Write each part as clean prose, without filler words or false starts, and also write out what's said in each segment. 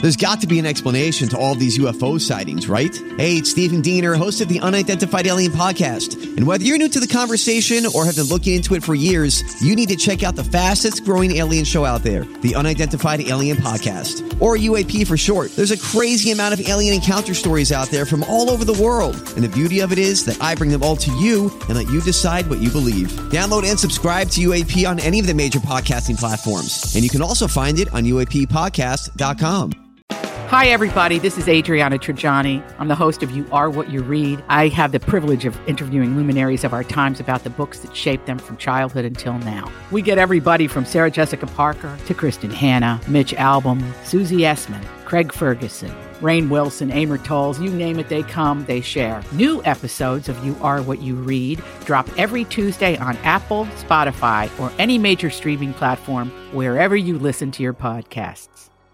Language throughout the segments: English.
There's got to be an explanation to all of these UFO sightings, right? Hey, it's Stephen Diener, host of the Unidentified Alien Podcast. And whether you're new to the conversation or have been looking into it for years, you need to check out the fastest growing alien show out there, the Unidentified Alien Podcast, or UAP for short. There's a crazy amount of alien encounter stories out there from all over the world. And the beauty of it is that I bring them all to you and let you decide what you believe. Download and subscribe to UAP on any of the major podcasting platforms. And you can also find it on UAPpodcast.com. Hi, everybody. This is Adriana Trajani. I'm the host of You Are What You Read. I have the privilege of interviewing luminaries of our times about the books that shaped them from childhood until now. We get everybody from Sarah Jessica Parker to Kristen Hanna, Mitch Albom, Susie Essman, Craig Ferguson, Rainn Wilson, Amor Tolls, you name it, they come, they share. New episodes of You Are What You Read drop every Tuesday on Apple, Spotify, or any major streaming platform wherever you listen to your podcasts.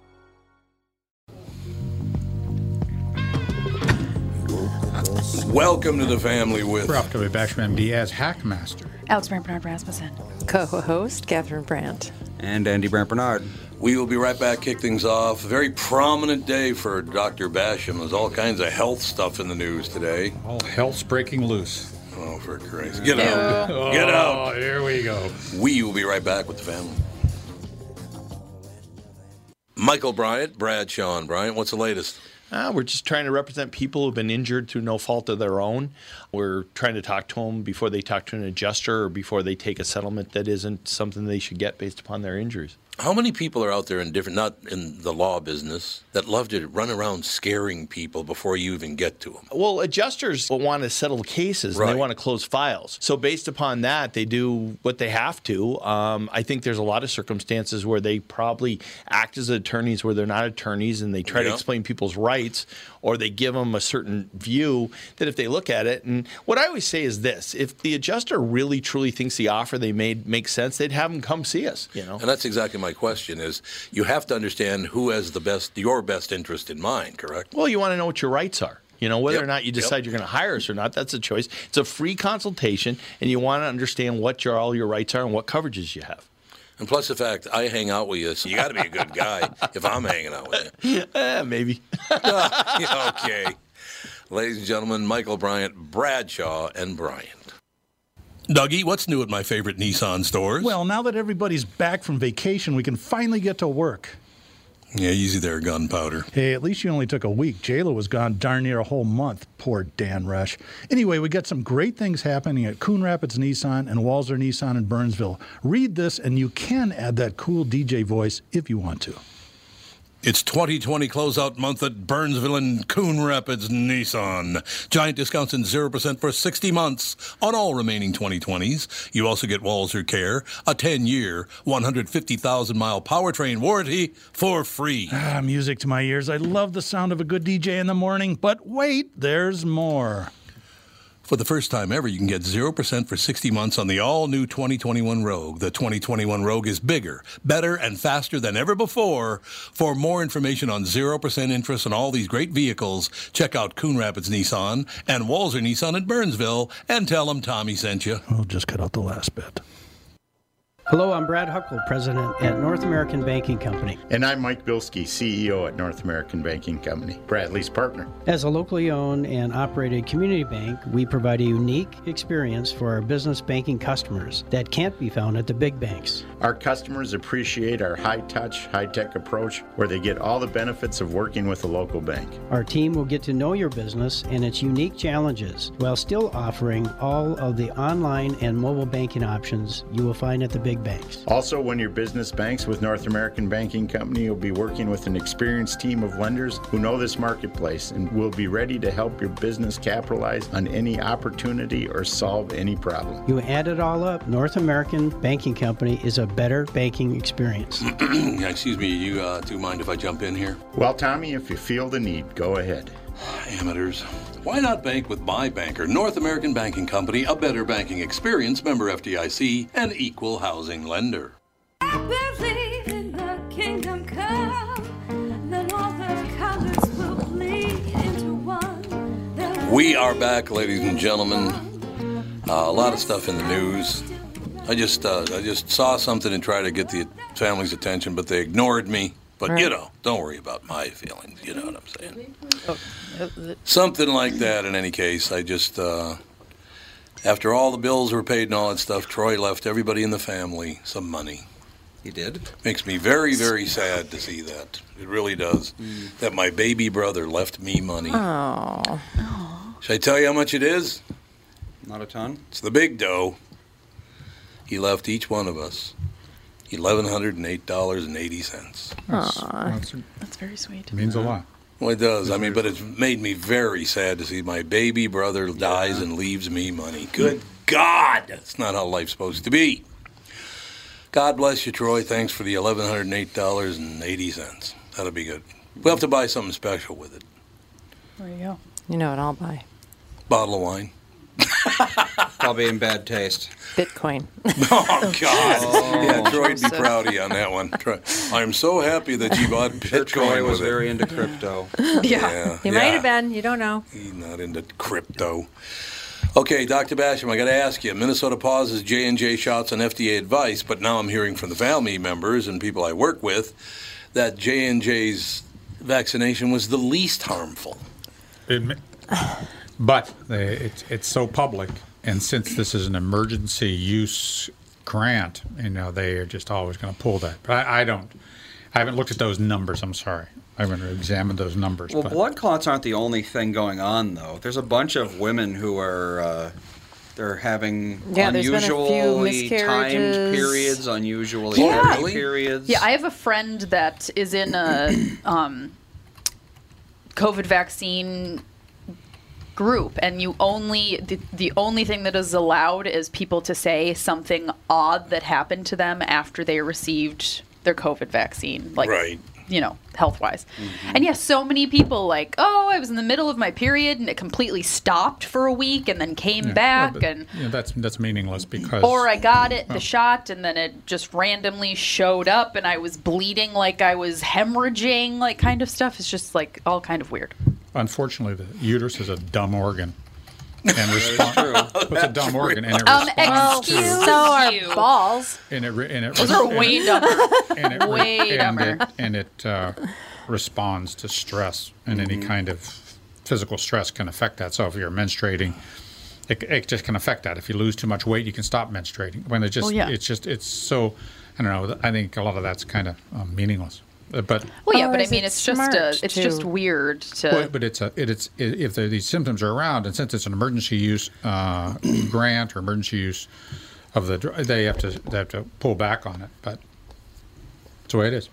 Welcome to the family with Ralph W. Basham, MD, as Hackmaster. Alex Brandt Bernard Rasmussen. Co-host Catherine Brandt. And Andy Brandt Bernard. We will be right back, kick things off. A very prominent day for Dr. Basham. There's all kinds of health stuff in the news today. All hell's breaking loose. Oh, for Christ. Get out. Get out. Here we go. We will be right back with the family. Michael Bryant, Bradshaw and Bryant, what's the latest? We're just trying to represent people who've been injured through no fault of their own. We're trying to talk to them before they talk to an adjuster or before they take a settlement that isn't something they should get based upon their injuries. How many people are out there in different, not in the law business, that love to run around scaring people before you even get to them? Well, adjusters want to settle cases and they want to close files. So based upon that, they do what they have to. I think there's a lot of circumstances where they probably act as attorneys where they're not attorneys and they try to explain people's rights, or they give them a certain view that if they look at it. And what I always say is this: if the adjuster really truly thinks the offer they made makes sense, they'd have them come see us. And that's exactly my question is, you have to understand who has your best interest in mind, correct? Well, you want to know what your rights are. Whether or not you decide you're going to hire us or not, that's a choice. It's a free consultation, and you want to understand what all your rights are and what coverages you have. And plus the fact I hang out with you, so you got to be a good guy if I'm hanging out with you. Maybe. Okay. Ladies and gentlemen, Michael Bryant, Bradshaw and Bryant. Dougie, what's new at my favorite Nissan stores? Well, now that everybody's back from vacation, we can finally get to work. Yeah, easy there, gunpowder. Hey, at least you only took a week. J-Lo was gone darn near a whole month. Poor Dan Rush. Anyway, we got some great things happening at Coon Rapids Nissan and Walser Nissan in Burnsville. Read this, and you can add that cool DJ voice if you want to. It's 2020 closeout month at Burnsville and Coon Rapids Nissan. Giant discounts and 0% for 60 months on all remaining 2020s. You also get Walser Care, a 10-year, 150,000-mile powertrain warranty for free. Music to my ears. I love the sound of a good DJ in the morning, but wait, there's more. For the first time ever, you can get 0% for 60 months on the all-new 2021 Rogue. The 2021 Rogue is bigger, better, and faster than ever before. For more information on 0% interest on all these great vehicles, check out Coon Rapids Nissan and Walser Nissan in Burnsville and tell them Tommy sent you. We'll just cut out the last bit. Hello, I'm Brad Huckle, President at North American Banking Company. And I'm Mike Bilski, CEO at North American Banking Company, Bradley's partner. As a locally owned and operated community bank, we provide a unique experience for our business banking customers that can't be found at the big banks. Our customers appreciate our high-touch, high-tech approach where they get all the benefits of working with a local bank. Our team will get to know your business and its unique challenges while still offering all of the online and mobile banking options you will find at the big banks. Also, when your business banks with North American Banking Company, you'll be working with an experienced team of lenders who know this marketplace and will be ready to help your business capitalize on any opportunity or solve any problem. You add it all up, North American Banking Company is a better banking experience. Excuse me, you two mind if I jump in here? Well, Tommy, if you feel the need, go ahead. Amateurs. Why not bank with my banker, North American Banking Company, a better banking experience, member FDIC, and equal housing lender. I believe in the kingdom come, then all the colors will bleed into one. We are back, ladies and gentlemen. A lot of stuff in the news. I just saw something and tried to get the family's attention, but they ignored me. But, Right. don't worry about my feelings. You know what I'm saying? Something like that in any case. I just, after all the bills were paid and all that stuff, Troy left everybody in the family some money. He did? Makes me very, very sad to see that. It really does. That my baby brother left me money. Oh. Should I tell you how much it is? Not a ton. It's the big dough. He left each one of us $1,108.80. That's very sweet. It means a lot. Well, it does. I mean, but it's made me very sad to see my baby brother dies and leaves me money. Good God! That's not how life's supposed to be. God bless you, Troy. Thanks for the $1,108.80. That'll be good. We'll have to buy something special with it. There you go. You know what I'll buy? Bottle of wine. Probably in bad taste. Bitcoin. Oh, God. Yeah, Troy'd be proud of you on that one. I'm so happy that you bought Bitcoin. Troy was with it. very into crypto. Yeah. He might have been. You don't know. He's not into crypto. Okay, Dr. Basham, I got to ask you. Minnesota pauses J&J shots on FDA advice, but now I'm hearing from the family members and people I work with that J&J's vaccination was the least harmful. But it's so public, and since this is an emergency use grant, they are just always going to pull that. But I haven't looked at those numbers. I'm sorry. I haven't examined those numbers. Well, blood clots aren't the only thing going on, though. There's a bunch of women who are they're having unusually timed periods, unusually heavy periods. Yeah, I have a friend that is in a COVID vaccine group, and the only thing that is allowed is people to say something odd that happened to them after they received their COVID vaccine, health-wise. Mm-hmm. And yes, so many people I was in the middle of my period and it completely stopped for a week and then came back, that's meaningless because. Or I got the shot and then it just randomly showed up and I was bleeding like I was hemorrhaging, kind of stuff. It's just all kind of weird. Unfortunately, the uterus is a dumb organ. And it's a dumb organ, and it responds to. So are balls. Those are way dumber. Way dumber. And it responds to stress, and any kind of physical stress can affect that. So if you're menstruating, it just can affect that. If you lose too much weight, you can stop menstruating. When it's so, I don't know. I think a lot of that's kind of meaningless. But I mean, it's just weird to. But if these symptoms are around, and since it's an emergency use grant or emergency use of the drug, they have to pull back on it. But that's the way it is.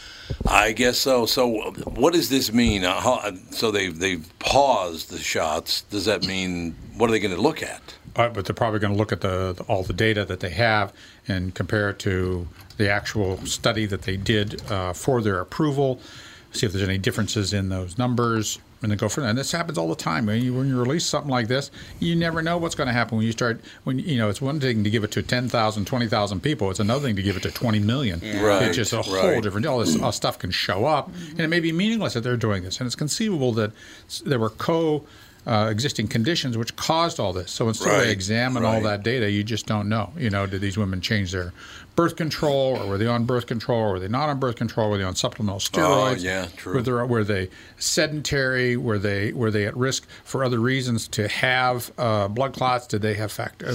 I guess so. So what does this mean? So they've paused the shots. Does that mean what are they going to look at? But they're probably going to look at all the data that they have and compare it to the actual study that they did for their approval, see if there's any differences in those numbers, and then go from there. And this happens all the time. When you release something like this, you never know what's going to happen when you start. It's one thing to give it to 10,000, 20,000 people. It's another thing to give it to 20 million. Yeah. Right. It's just a whole different. All this stuff can show up, and it may be meaningless that they're doing this. And it's conceivable that there were existing conditions which caused all this. So until they examine all that data, you just don't know. Did these women change their birth control, or were they on birth control, or were they not on birth control? Were they on supplemental steroids? Oh, yeah, true. Were they sedentary? Were they at risk for other reasons to have blood clots? Did they have factor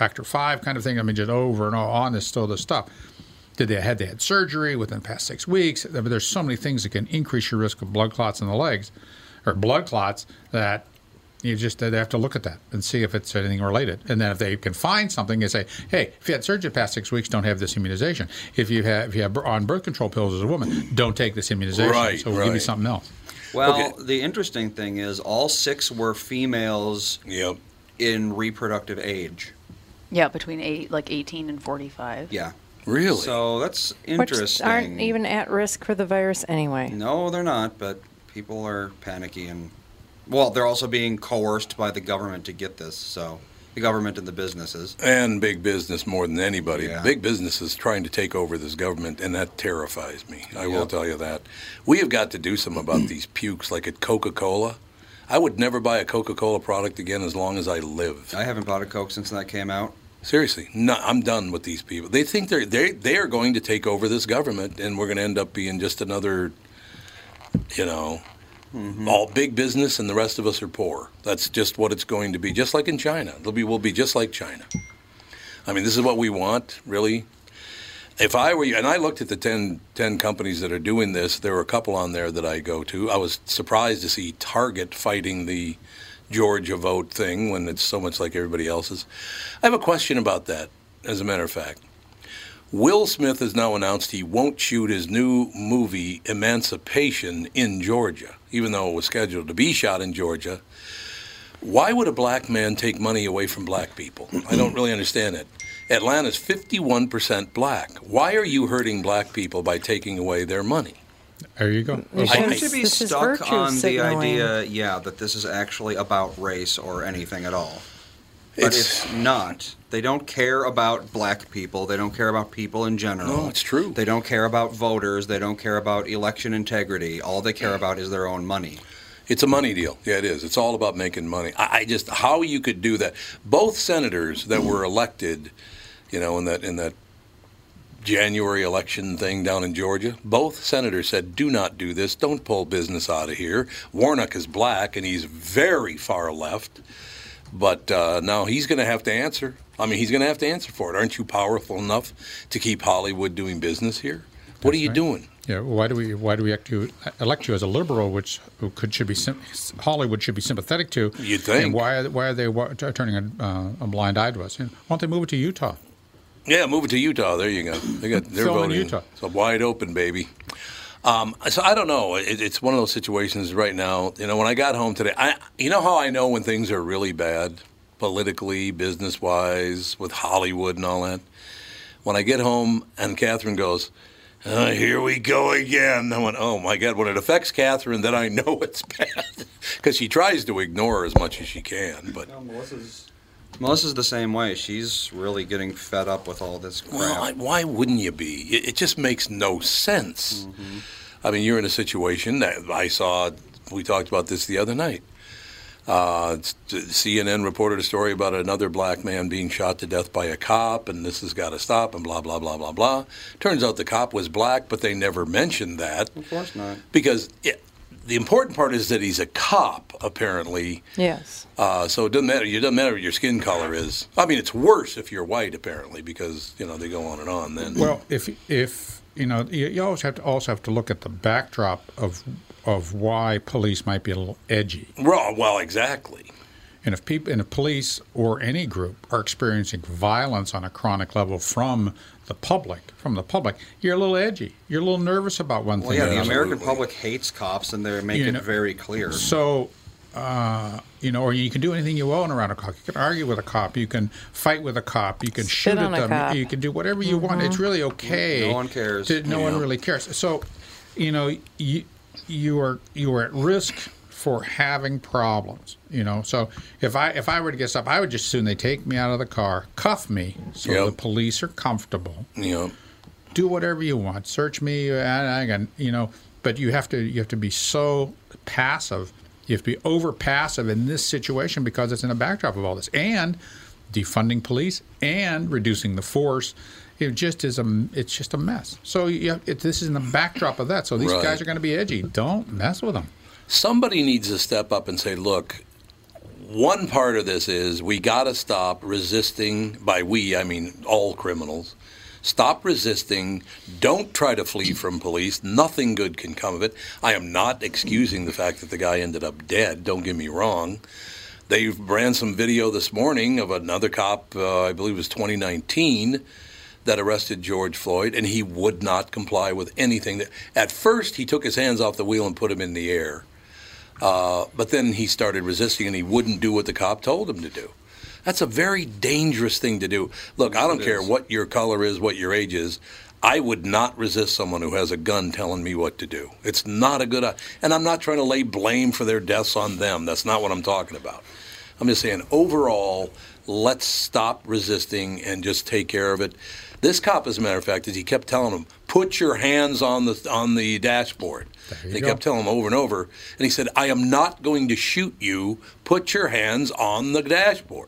5 kind of thing? I mean, just over and on this stuff. They had surgery within the past 6 weeks? There's so many things that can increase your risk of blood clots in the legs, or blood clots, that they have to look at that and see if it's anything related. And then if they can find something, they say, hey, if you had surgery the past 6 weeks, don't have this immunization. If you have on birth control pills as a woman, don't take this immunization. So we'll give you something else. Well, the interesting thing is all 6 were females in reproductive age. Yeah, between 18 and 45. Yeah. Really? So that's interesting. Which aren't even at risk for the virus anyway. No, they're not, but people are panicky and... Well, they're also being coerced by the government to get this, so the government and the businesses. And big business more than anybody. Yeah. Big business is trying to take over this government, and that terrifies me. I will tell you that. We have got to do something about these pukes, like at Coca-Cola. I would never buy a Coca-Cola product again as long as I live. I haven't bought a Coke since that came out. Seriously, no, I'm done with these people. They think they are going to take over this government, and we're going to end up being just another, all big business, and the rest of us are poor. That's just what it's going to be. Just like in China, we'll be just like China. I mean, this is what we want, really. If I were you, and I looked at the 10 companies that are doing this, there were a couple on there that I go to. I was surprised to see Target fighting the Georgia vote thing when it's so much like everybody else's. I have a question about that, as a matter of fact. Will Smith has now announced he won't shoot his new movie, Emancipation, in Georgia, even though it was scheduled to be shot in Georgia. Why would a black man take money away from black people? I don't really understand it. Atlanta's 51% black. Why are you hurting black people by taking away their money? There you go. You seem to be stuck on the idea, that this is actually about race or anything at all. But it's not. They don't care about black people. They don't care about people in general. No, it's true. They don't care about voters. They don't care about election integrity. All they care about is their own money. It's a money deal. Yeah, it is. It's all about making money. I just, how you could do that. Both senators that were elected, in that January election thing down in Georgia, both senators said, do not do this. Don't pull business out of here. Warnock is black, and he's very far left. But now he's going to have to answer. I mean, he's going to have to answer for it. Aren't you powerful enough to keep Hollywood doing business here? What are you doing? Yeah. Why do we elect you as a liberal, which Hollywood should be sympathetic to? You'd think. And why are they turning a blind eye to us? Why don't they move it to Utah? Yeah, move it to Utah. There you go. They're voting. Utah. It's wide open, baby. So I don't know. It's one of those situations right now. When I got home today, you know how I know when things are really bad, politically, business-wise, with Hollywood and all that? When I get home and Catherine goes, here we go again. I went, oh, my God. When it affects Catherine, then I know it's bad. Because she tries to ignore her as much as she can. But Melissa's the same way. She's really getting fed up with all this crap. Well, why wouldn't you be? It just makes no sense. Mm-hmm. I mean, you're in a situation that we talked about this the other night. CNN reported a story about another black man being shot to death by a cop, and this has got to stop, and blah, blah, blah, blah, blah. Turns out the cop was black, but they never mentioned that. Of course not. Because the important part is that he's a cop, apparently. Yes. So it doesn't matter. It doesn't matter what your skin color is. I mean, it's worse if you're white, apparently, because they go on and on. Then. Well, if you always have to look at the backdrop of why police might be a little edgy. Well, exactly. And if police or any group are experiencing violence on a chronic level from the public, you're a little edgy. You're a little nervous about one thing. Well, yeah, the American public hates cops, and they make it very clear. So, or you can do anything you want around a cop. You can argue with a cop. You can fight with a cop. You can shoot at them. You can do whatever you want. It's really okay. No one cares. No one really cares. So, you are at risk for having problems, So if I were to get stopped, I would just assume they take me out of the car, cuff me, so the police are comfortable. Yep. Do whatever you want, search me, But you have to be so passive. You have to be over passive in this situation because it's in a backdrop of all this, and defunding police and reducing the force. It's just a mess. So this is in the backdrop of that. So these guys are going to be edgy. Don't mess with them. Somebody needs to step up and say, look, one part of this is we got to stop resisting. By we, I mean all criminals. Stop resisting. Don't try to flee from police. Nothing good can come of it. I am not excusing the fact that the guy ended up dead. Don't get me wrong. They ran some video this morning of another cop, I believe it was 2019, that arrested George Floyd, and he would not comply with anything. At first, he took his hands off the wheel and put him in the air. But then he started resisting, and he wouldn't do what the cop told him to do. That's a very dangerous thing to do. Look, I don't care what your color is, what your age is. I would not resist someone who has a gun telling me what to do. It's not a good and I'm not trying to lay blame for their deaths on them. That's not what I'm talking about. I'm just saying, overall, let's stop resisting and just take care of it. This cop, as a matter of fact, he kept telling him, put your hands on the dashboard. He kept telling him over and over. And he said, I am not going to shoot you. Put your hands on the dashboard.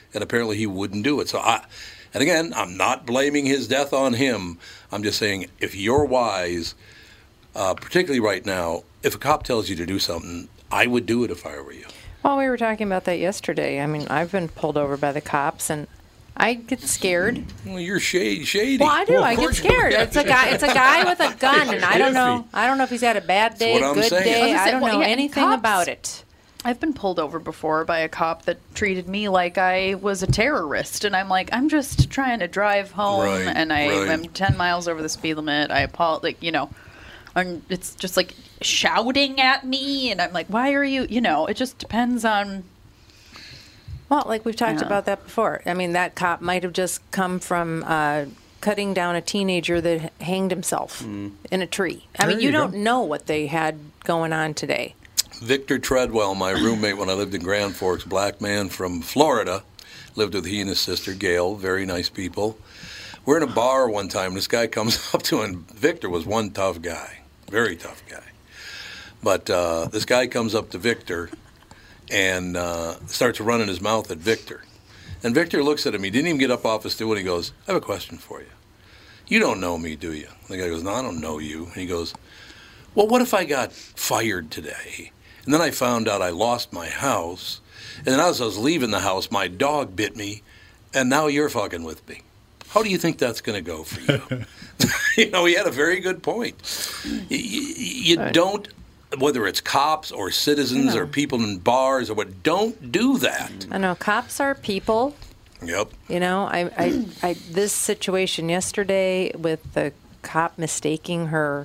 and apparently he wouldn't do it. So and again, I'm not blaming his death on him. I'm just saying, if you're wise, particularly right now, if a cop tells you to do something, I would do it if I were you. Well, we were talking about that yesterday. I mean, I've been pulled over by the cops, and I get scared. Well, you're shady. Well, I do. Well, I get scared. It's a guy with a gun, and I don't know. I don't know if he's had a bad day, a good day. I don't know anything about it. I've been pulled over before by a cop that treated me like I was a terrorist, and I'm like, I'm just trying to drive home, and I'm 10 miles over the speed limit. I apologize, like, you know, and it's just like shouting at me, and I'm like, why are you? You know, it just depends on. Well, like we've talked about that before. I mean, that cop might have just come from cutting down a teenager that hanged himself in a tree. I mean, you don't know what they had going on today. Victor Treadwell, my roommate when I lived in Grand Forks, black man from Florida, lived with he and his sister, Gail, very nice people. We're in a bar one time, this guy comes up to him. Victor was one tough guy, very tough guy. But this guy comes up to Victor and starts running his mouth at Victor. And Victor looks at him. He didn't even get up off his stool, and he goes, I have a question for you. You don't know me, do you? The guy goes, no, I don't know you. And he goes, well, what if I got fired today? And then I found out I lost my house. And then as I was leaving the house, my dog bit me, and now you're fucking with me. How do you think that's going to go for you? You know, he had a very good point. You don't, whether it's cops or citizens or people in bars or what, don't do that. I know, cops are people. Yep. You know, I this situation yesterday with the cop mistaking her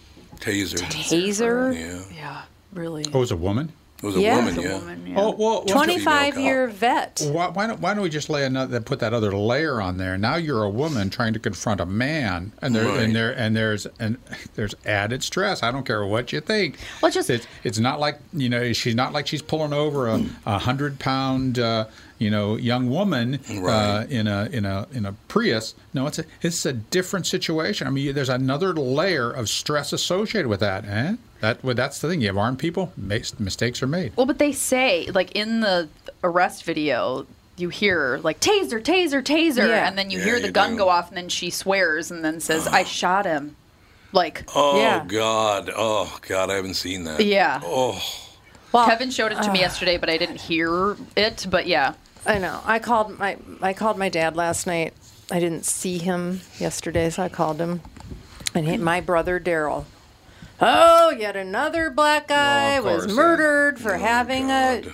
taser. Yeah, really. Oh, it was a woman? It was a woman, yeah. Oh, well, 25-year vet. Why don't we just put that other layer on there? Now you're a woman trying to confront a man, and there's added stress. I don't care what you think. Well, it's not like, you know, she's not like she's pulling over a 100-pound young woman in a Prius. No, it's a different situation. I mean, there's another layer of stress associated with that. That's the thing. You have armed people, mistakes are made. Well, but they say, like, in the arrest video, you hear, like, taser, taser, taser, and then you hear the gun go off, and then she swears and then says, I shot him. Like, God, I haven't seen that. Yeah. Oh. Well, Kevin showed it to me yesterday, but I didn't hear it, but yeah. I know. I called my dad last night. I didn't see him yesterday, so I called him. And my brother, Daryl. Oh, yet another black guy was murdered for having an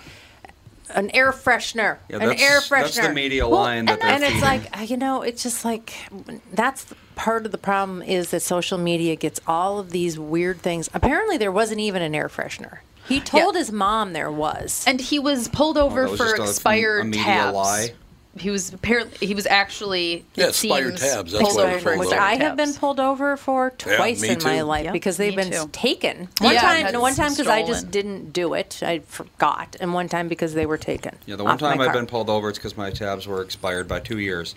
air freshener. Yeah, an air freshener. That's the media line that they're And feeding. it's like, you know, it's just like, that's part of the problem is that social media gets all of these weird things. Apparently there wasn't even an air freshener. He told his mom there was. And he was pulled over for expired tabs. Lie. He was actually expired tabs. That's pulled over, which I have been pulled over for twice in my life because they've been taken. One time because I just didn't do it, I forgot, and one time because they were taken. Yeah, the one time I've been pulled over, it's because my tabs were expired by 2 years.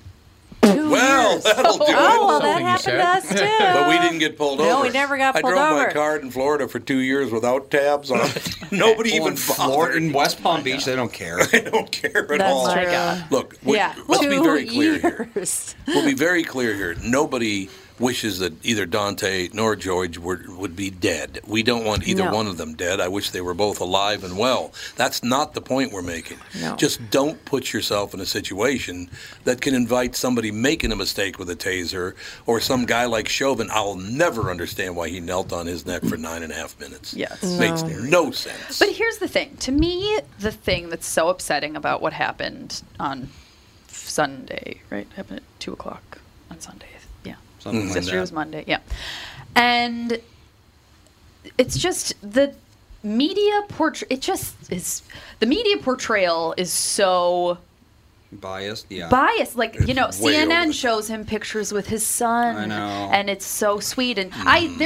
Well, that'll do it. Oh, well, that happened to us too. But we didn't get pulled over. No, we never got pulled over. I drove my car in Florida for 2 years without tabs on it. Nobody even bothered. In West Palm Beach, they don't care. They don't care at all. Look, let's be very clear here. We'll be very clear here. Nobody wishes that either Dante nor George would be dead. We don't want either one of them dead. I wish they were both alive and well. That's not the point we're making. No. Just don't put yourself in a situation that can invite somebody making a mistake with a taser or some guy like Chauvin. I'll never understand why he knelt on his neck for 9.5 minutes. Yes. Makes no sense. But here's the thing. To me, the thing that's so upsetting about what happened on Sunday, right? It happened at 2 o'clock on Sunday. Something like that. It was Monday, yeah. And it's just the media the media portrayal is so biased. Biased. Like, you know, CNN shows him pictures with his son. I know. And it's so sweet. And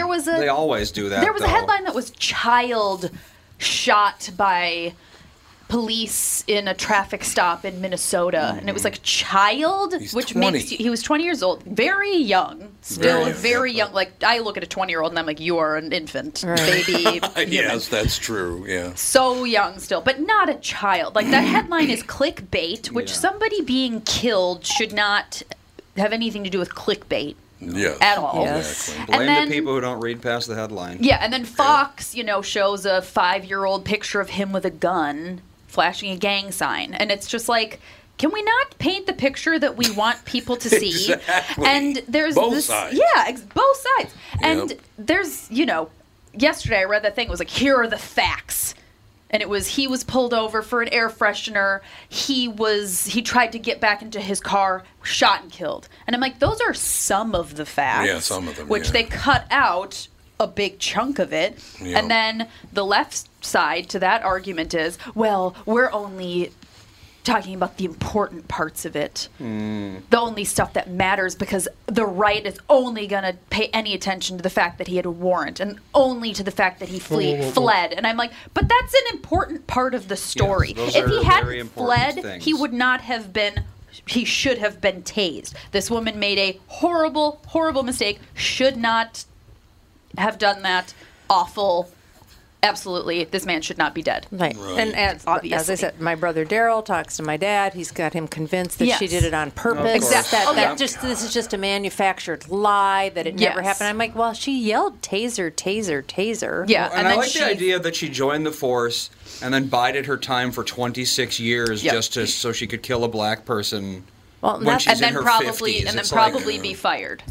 they always do that. There was a headline that was child shot by police in a traffic stop in Minnesota, and it was like a child, which 20. makes he was 20 years old, very young, still very young. Like I look at a 20-year-old and I'm like, you are an infant, baby. Yes, that's true. Yeah. So young still, but not a child. Like that headline is clickbait, which somebody being killed should not have anything to do with clickbait. Yes. At all. Exactly. Blame And then- the people who don't read past the headline. Yeah, and then Fox, shows a 5-year-old picture of him with a gun flashing a gang sign. And it's just like, can we not paint the picture that we want people to see? Exactly. And there's Both this. sides. Yeah, both sides. And Yep. there's, yesterday I read that thing. It was like, here are the facts. And it was, he was pulled over for an air freshener. He tried to get back into his car, shot and killed. And I'm like, those are some of the facts. Yeah, some of them, Which yeah. they cut out a big chunk of it. Yeah. And then the left side to that argument is, well, we're only talking about the important parts of it. The only stuff that matters, because the right is only going to pay any attention to the fact that he had a warrant and only to the fact that he fled. And I'm like, but that's an important part of the story. Yes, those if are he very hadn't important fled, things. he would not have been. He should have been tased. This woman made a horrible, horrible mistake. Should not have done that. Awful. Absolutely, this man should not be dead. Right. And as Obviously. I said, my brother Daryl talks to my dad. He's got him convinced that she Yes. did it on purpose. Exactly. That this is just a manufactured lie, that it never Yes. happened. I'm like, well, she yelled taser, taser, taser. Yeah, And I like the idea that she joined the force and then bided her time for 26 years Yep. just so she could kill a black person Well, when she's and in then her probably 50s. and then It's like, probably be fired.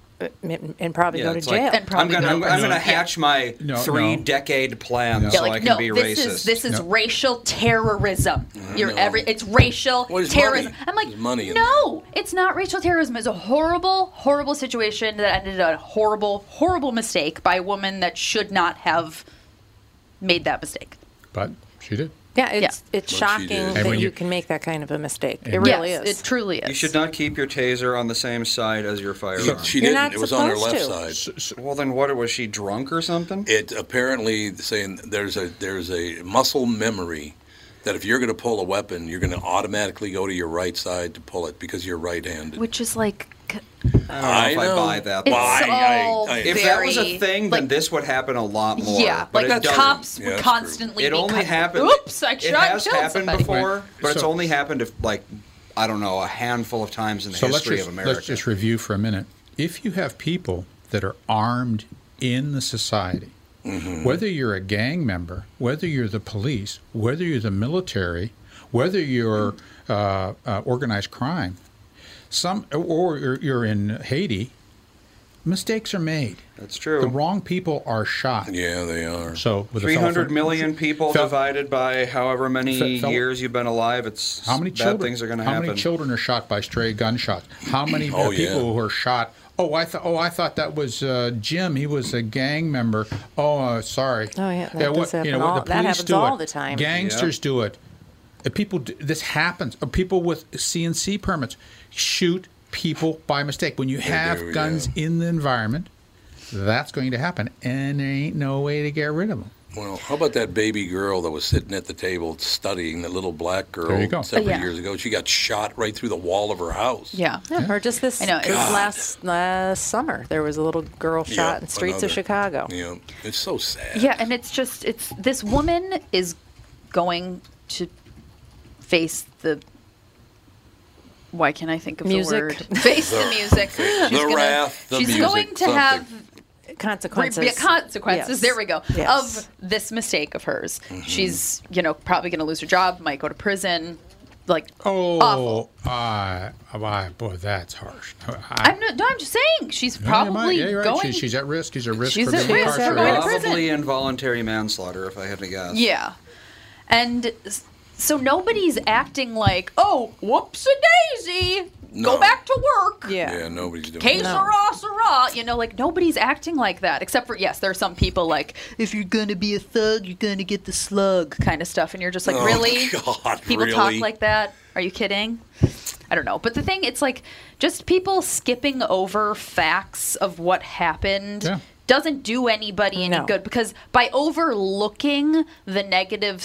And probably go to it's like, jail. And probably I'm go to gonna jail. hatch my No, 3-decade plan Yeah, so I like, can no, be this racist. is racial terrorism. No. It's racial Well, it's terrorism. money. I'm like, There's money in no, it's not racial terrorism. It's a horrible, horrible situation that ended in a horrible, horrible mistake by a woman that should not have made that mistake. But she did. Yeah, it's But she shocking did. that And you can make that kind of a mistake. It And- really Yes, is. it truly is. You should not keep your taser on the same side as your firearm. She You're didn't. not It was on her left supposed side. Well, then what? Was she drunk or something? It apparently saying there's a muscle memory that if you're going to pull a weapon, you're going to automatically go to your right side to pull it because you're right-handed. Which is like, I don't know if I buy that. it's though. so If that was a very, thing, like, then this would happen a lot more. yeah, but like it doesn't. cops Yeah, would that's true. constantly It be only cut- happened. Oops, I It shot has killed happened somebody. before, but it's So- only happened if, I don't know, a handful of times in the So history of America. let's just review for a minute. If you have people that are armed in the society, whether you're a gang member, whether you're the police, whether you're the military, whether you're organized crime, or you're in Haiti, mistakes are made. That's true. The wrong people are shot. Yeah, they are. So with 300 million people Fel- divided by however many Fel- years you've been alive, it's how many bad children? things are going to How happen. many children are shot by stray gunshots? How many Oh, yeah. people who are shot? I thought that was Jim. He was a gang member. Sorry. Oh, yeah, that does happen what all- the that police happens do all it. the time. Gangsters do it. This happens. People with CNC permits shoot people by mistake. When you have do, guns in the environment, that's going to happen, and there ain't no way to get rid of them. Well, how about that baby girl that was sitting at the table studying, the little black girl There you go. several Yeah. years ago? She got shot right through the wall of her house. Yeah. Or just this I know, it's- last summer, there was a little girl shot in the streets of Chicago. Yeah, it's so sad. Yeah, and it's this woman is going to face the. Why can't I think of Music. the word? Face the music. She's wrath, the she's music, going to have Consequences. consequences. Yes. There we go. Yes. Of this mistake of hers. She's probably going to lose her job, might go to prison. Like awful. Boy, that's harsh. I'm just saying she's probably you're right. going. She's at risk. She's at risk She's for at being risk for incarcerated. going to prison. Probably involuntary manslaughter, if I had to guess. Yeah. And so nobody's acting like, oh, whoopsie-daisy, No. go back to work. Yeah, nobody's doing Que that. sera, like nobody's acting like that. Except for, yes, there are some people like, if you're going to be a thug, you're going to get the slug kind of stuff. And you're just like, Oh, really? God, People really? talk like that? Are you kidding? I don't know. But the thing, it's like just people skipping over facts of what happened. Yeah. Doesn't do anybody any No. good, because by overlooking the negative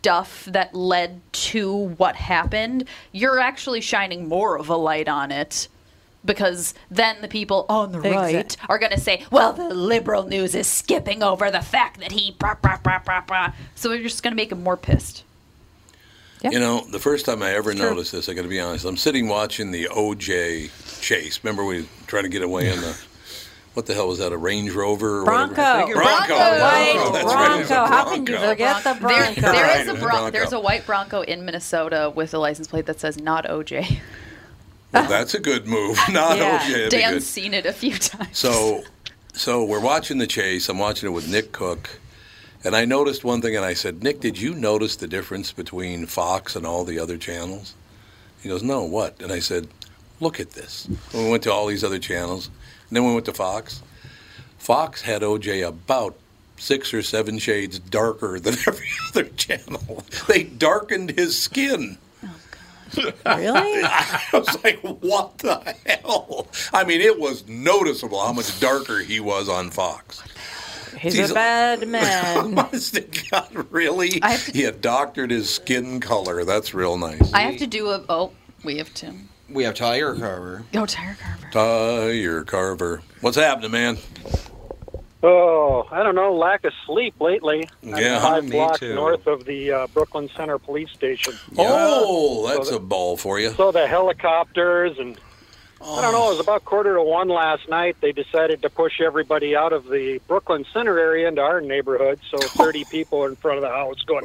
stuff that led to what happened, you're actually shining more of a light on it. Because then the people on the right are going to say, well, the liberal news is skipping over the fact that he... Blah, blah, blah, blah, blah. So you're just going to make them more pissed. Yep. You know, the first time I ever noticed this, I got to be honest, I'm sitting watching the O.J. chase. Remember we were trying to get away in the... What the hell was that, a Range Rover? Or Bronco. Bronco. That's Bronco. Right. How can you forget the Bronco? There's a white Bronco in Minnesota with a license plate that says not OJ. Well, that's a good move. Not OJ. Dan's seen it a few times. So we're watching the chase. I'm watching it with Nick Cook. And I noticed one thing, and I said, Nick, did you notice the difference between Fox and all the other channels? He goes, no, what? And I said, look at this. And we went to all these other channels. And then we went to Fox. Fox had OJ about 6 or 7 shades darker than every other channel. They darkened his skin. Really? I was like, what the hell? I mean, it was noticeable how much darker he was on Fox. He's a bad man. Honest to God, really? He had doctored his skin color. That's real nice. I have to do a... Oh, we have Tim. We have Tire Carver. Oh, Tire Carver. Tire Carver. What's happening, man? Oh, I don't know. Lack of sleep lately. Yeah, I'm 5 me blocks too. north of the Brooklyn Center Police Station. Oh, that's a ball for you. So the helicopters and I don't know. It was about 1:45 last night. They decided to push everybody out of the Brooklyn Center area into our neighborhood. So 30 people are in front of the house going,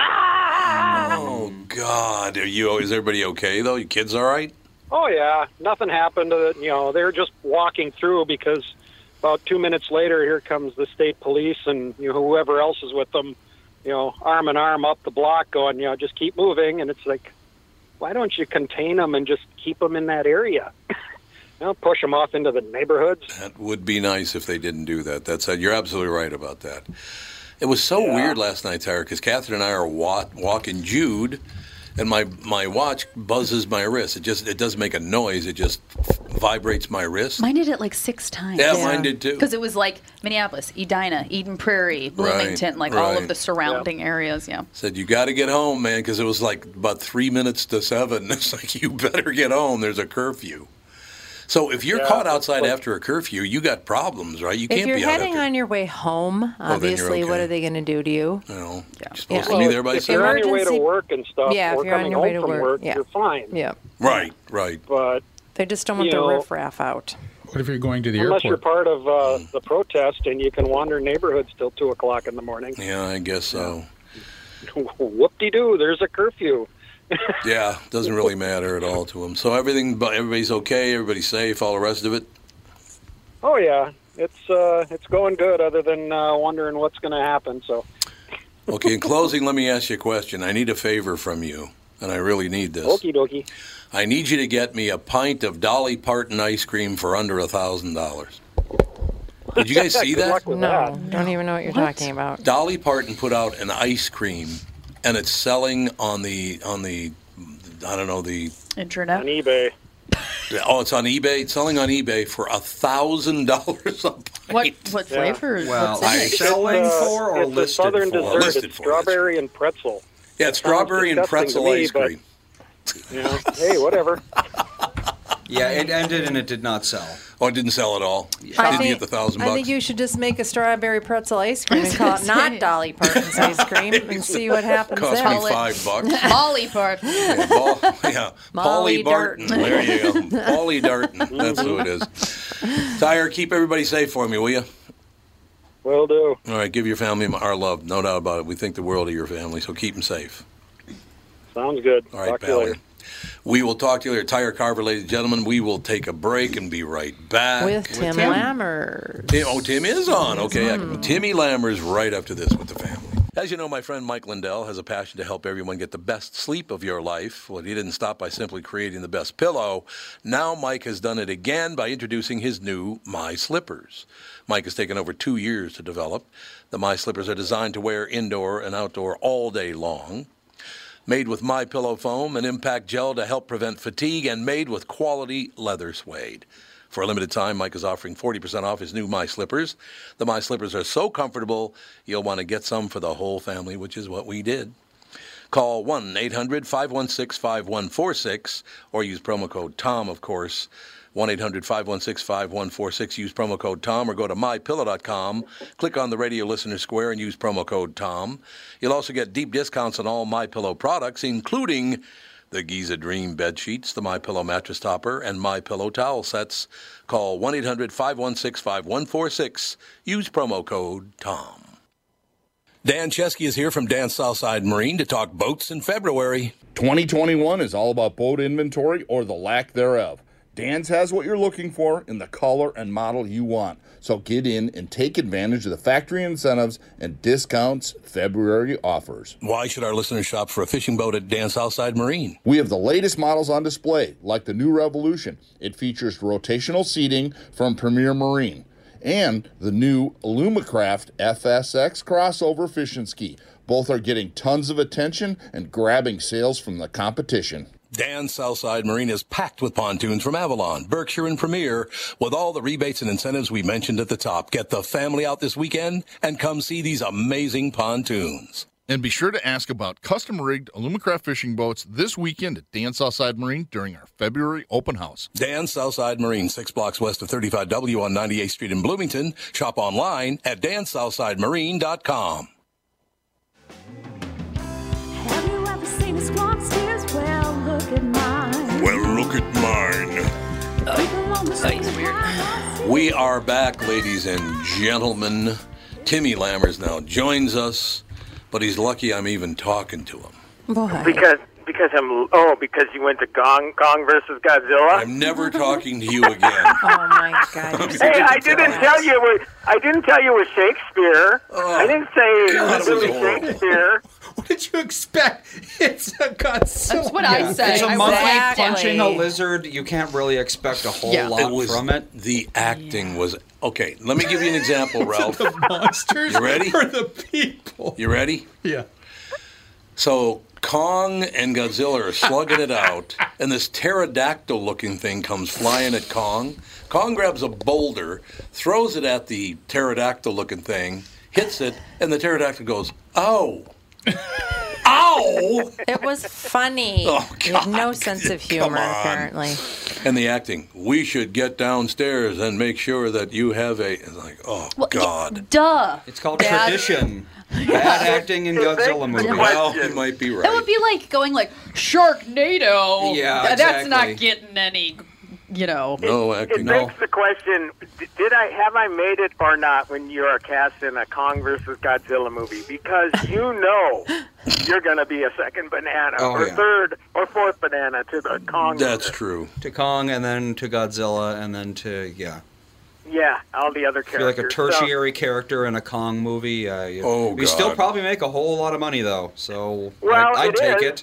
ah! Oh God, is everybody okay though? Your kids all right? Oh yeah, nothing happened. They were just walking through because. About 2 minutes later, here comes the state police and whoever else is with them, arm in arm up the block, going, just keep moving. And it's like, why don't you contain them and just keep them in that area? Push them off into the neighborhoods. That would be nice if they didn't do that. You're absolutely right about that. It was so weird last night, Tyra, because Catherine and I are walking Jude, and my watch buzzes my wrist. It doesn't make a noise. It just vibrates my wrist. Mine did it like 6 times. Yeah, mine did too. Because it was like Minneapolis, Edina, Eden Prairie, Bloomington, all of the surrounding areas. Yeah. Said you got to get home, man, because it was like about 3 minutes to 7. It's like you better get home. There's a curfew. So if you're caught outside after a curfew, you got problems, right? You can't be out If you're heading on your way home, obviously, what are they going to do to you? You're supposed to be there by 7. If you're on your way to work and stuff, if or you're on coming your way home to from work, you're fine. Yeah. Right. But they just don't want the riffraff out. What if you're going to the Unless airport? you're part of the protest and you can wander neighborhoods till 2 o'clock in the morning. Yeah, I guess so. Whoop-de-doo, there's a curfew. Yeah, doesn't really matter at all to them. So everybody's okay, everybody's safe, all the rest of it? Oh, yeah. It's going good other than wondering what's going to happen. So. Okay, in closing, let me ask you a question. I need a favor from you, and I really need this. Okie dokie. I need you to get me a pint of Dolly Parton ice cream for under $1,000. Did you guys see that? No, don't even know what you're talking about. Dolly Parton put out an ice cream, and it's selling on the I don't know, the internet, on eBay. Oh, it's on eBay. It's selling on eBay for $1,000 a pint. What flavor? Well, what's selling for or it's listed a southern for? dessert. Listed It's for, strawberry and pretzel. Yeah, it's strawberry and pretzel ice cream. Hey, whatever. Yeah, it ended and it did not sell. Oh, it didn't sell at all? I Didn't get the $1,000 I think you should just make a strawberry pretzel ice cream and call it not Dolly Parton's ice cream and see what happens Cost there. me $5. Molly Parton. Paulie Barton. There you go. Paulie Darton. That's who it is. Tyre, keep everybody safe for me, will you? Will do. All right, give your family our love. No doubt about it. We think the world of your family, so keep them safe. Sounds good. All right, Talk to you later. We will talk to you later. Tyre Carver, ladies and gentlemen. We will take a break and be right back. With Tim Lammers. Tim is on. Okay, Timmy Lammers right after this with the family. As you know, my friend Mike Lindell has a passion to help everyone get the best sleep of your life. Well, he didn't stop by simply creating the best pillow. Now Mike has done it again by introducing his new My Slippers. Mike has taken over 2 years to develop. The My Slippers are designed to wear indoor and outdoor all day long. Made with MyPillow foam and impact gel to help prevent fatigue, and made with quality leather suede. For a limited time, Mike is offering 40% off his new My Slippers. The My Slippers are so comfortable, you'll want to get some for the whole family, which is what we did. Call 1-800-516-5146 or use promo code TOM, of course. 1-800-516-5146. Use promo code TOM or go to MyPillow.com. Click on the radio listener square and use promo code TOM. You'll also get deep discounts on all MyPillow products, including the Giza Dream bed sheets, the MyPillow mattress topper, and MyPillow towel sets. Call 1-800-516-5146. Use promo code TOM. Dan Chesky is here from Dan Southside Marine to talk boats in February. 2021 is all about boat inventory or the lack thereof. Dan's has what you're looking for in the color and model you want. So get in and take advantage of the factory incentives and discounts February offers. Why should our listeners shop for a fishing boat at Dan Southside Marine? We have the latest models on display, like the new Revolution. It features rotational seating from Premier Marine. And the new Alumacraft FSX crossover fishing ski. Both are getting tons of attention and grabbing sales from the competition. Dan Southside Marine is packed with pontoons from Avalon, Berkshire, and Premier with all the rebates and incentives we mentioned at the top. Get the family out this weekend and come see these amazing pontoons. And be sure to ask about custom-rigged Alumacraft fishing boats this weekend at Dan Southside Marine during our February open house. Dan Southside Marine, 6 blocks west of 35W on 98th Street in Bloomington. Shop online at dansouthsidemarine.com. Have you ever seen a squawk steers? Well, look at mine. Well, look at mine. We are back, ladies and gentlemen. Timmy Lammers now joins us, but he's lucky I'm even talking to him. Boy. Because you went to Kong versus Godzilla. I'm never talking to you again. Oh my God! Hey, I didn't tell you it was Shakespeare. I didn't say it was Shakespeare. What did you expect? It's a Godzilla. That's what I said. It's a monkey punching a lizard. You can't really expect a whole lot from it. The acting was... Okay, let me give you an example, Ralph. The monsters You ready? or the people? You ready? Yeah. So Kong and Godzilla are slugging it out, and this pterodactyl-looking thing comes flying at Kong. Kong grabs a boulder, throws it at the pterodactyl-looking thing, hits it, and the pterodactyl goes, "Ow!" Ow! It was funny. Oh, You had no sense of humor, apparently. And the acting. We should get downstairs and make sure that you have a... It's like, oh, God. Duh. It's called tradition. Bad acting in Godzilla movies. Well, you might be right. That would be like going like Sharknado. Yeah, That's exactly. not getting any, No acting. It begs the question: have I made it or not when you are cast in a Kong versus Godzilla movie? Because you're going to be a second banana, third or fourth banana to the Kong. That's true. To Kong, and then to Godzilla, and then to Yeah, all the other If you're characters. like a tertiary character in a Kong movie, you still probably make a whole lot of money though. So I'd take it.